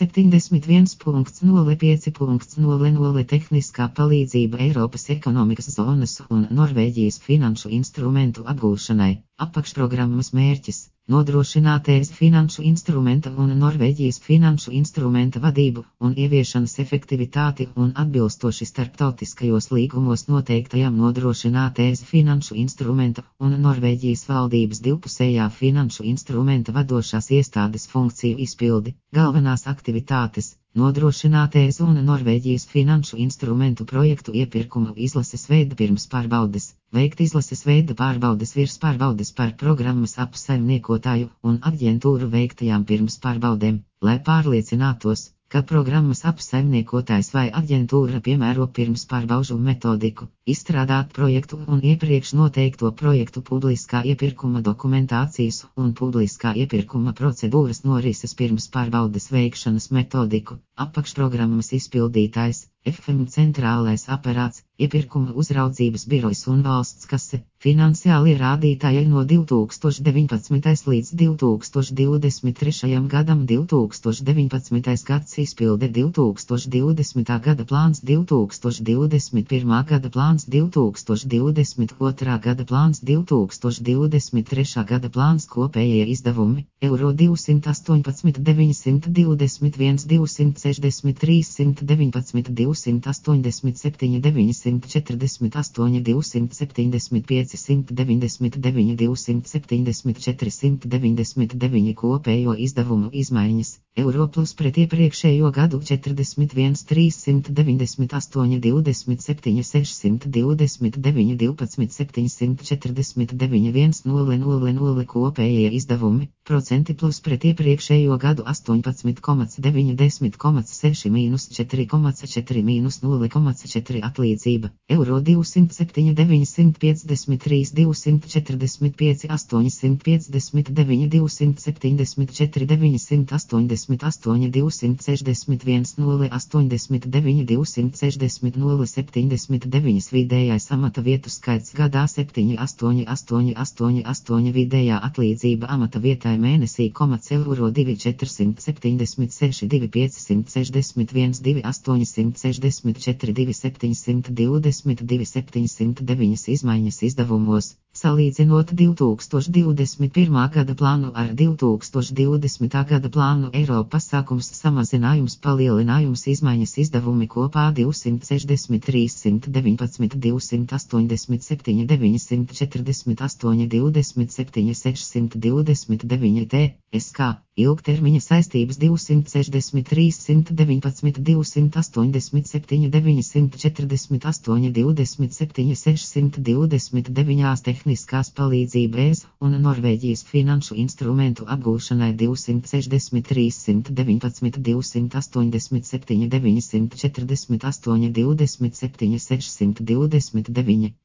71.05.00 Tehniskā palīdzība Eiropas ekonomikas zonas un Norvēģijas finanšu instrumentu apgūšanai. Apakšprogrammas mērķis - nodrošināt ES finanšu instrumenta un Norvēģijas finanšu instrumenta vadību un ieviešanas efektivitāti un atbilstoši starptautiskajos līgumos noteiktajam nodrošināt ES finanšu instrumenta un Norvēģijas valdības divpusējā finanšu instrumenta vadošās iestādes funkciju izpildi. Galvenās aktivitātes - nodrošināt ES un Norvēģijas finanšu instrumentu projektu iepirkumu izlases veida pirmspārbaudes, veikt izlases veida pārbaudes virspārbaudes par programmas apsaimniekotāju un aģentūru veiktajām pirmspārbaudēm, lai pārliecinātos, ka programmas apsaimniekotājs vai aģentūra piemēro pirmspārbaužu metodiku, izstrādāt projektu un iepriekš noteikto projektu publiskā iepirkuma dokumentācijas un publiskā iepirkuma procedūras norises pirmspārbaudes veikšanas metodiku, apakšprogrammas izpildītājs, FM centrālais aparāts, iepirkuma uzraudzības birojs un valsts kase, finansiālie rādītāji no 2019. līdz 2023. gadam 2019. gads izpilde 2020. gada plāns 2021. gada plāns 2022. gada plāns 2023. gada plāns kopējie izdevumi eiro 218 921 263 119 287 948 275 199 274 199 kopējo izdevumu izmaiņas eiro plus pret iepriekšējo gadu 41 398 27 629 12 749 1000 kopējie izdevumi procenti plus pret iepriekšējo gadu 18,9 10,6 mīnus 4,4 mīnus 0,4 atlīdzība eiro 207 953 245 859 274 988 261 089 260 079 vidējais amata vietu skaits gadā 7 8 8 8 8 vidējā atlīdzība amata vietai mēnesī eiro 2 476 2 561 2 864 2 720 709 izmaiņas izdevumos. Salīdzinot 2021. gada plānu ar 2020. gada plānu eiro pasākums samazinājums palielinājums izmaiņas izdevumi kopā 263 119 287 948 27 629 TSK ilgtermiņa saistības 263 119 287 948 27 629 tehniskās palīdzības un Norvēģijas finanšu instrumentu apgūšanai 263 119 287 948 27 629